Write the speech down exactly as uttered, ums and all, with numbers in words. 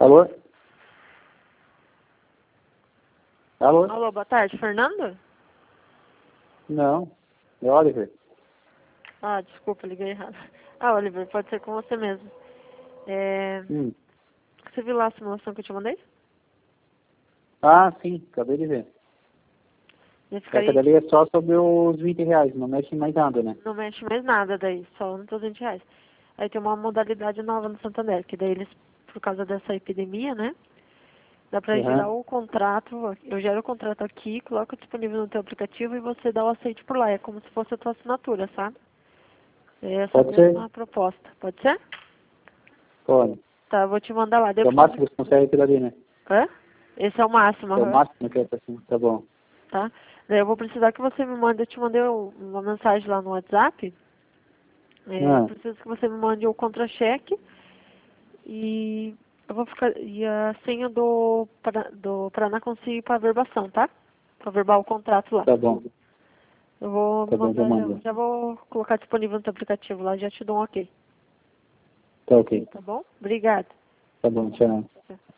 Alô? Alô? Alô, boa tarde, Fernando? Não, é Oliver. Ah, desculpa, liguei errado. Ah, Oliver, pode ser com você mesmo. É... Hum. Você viu lá a simulação que eu te mandei? Ah, sim, acabei de ver. E fica Essa aí, dali é só sobre os vinte reais, não mexe em mais nada, né? não mexe mais nada daí, só nos vinte reais. Aí tem uma modalidade nova no Santander, que daí eles, por causa dessa epidemia, né? Dá pra gerar Aham. o contrato, eu gero o contrato aqui, coloco disponível no teu aplicativo e você dá o aceite por lá. É como se fosse a tua assinatura, sabe? É essa Pode ser? mesma proposta. Pode ser? Pode. Tá, eu vou te mandar lá. Daí É eu o preciso... máximo que você consegue aquilo ali, né? Hã? Esse é o máximo, É o aham. máximo que é assim, tá bom. Tá? Daí eu vou precisar que você me mande, eu te mandei o- uma mensagem lá no WhatsApp. É, eu Ah, preciso que você me mande o contra-cheque e eu vou ficar. E a senha do, Para- do Paraná Consigo para verbação, tá? Para verbal o contrato lá. tá bom. Eu vou Tá bom, eu mandar, já, mando. já vou colocar disponível no teu aplicativo lá, já te dou um ok. Tá ok. Tá bom? Obrigada. Tá bom, tchau.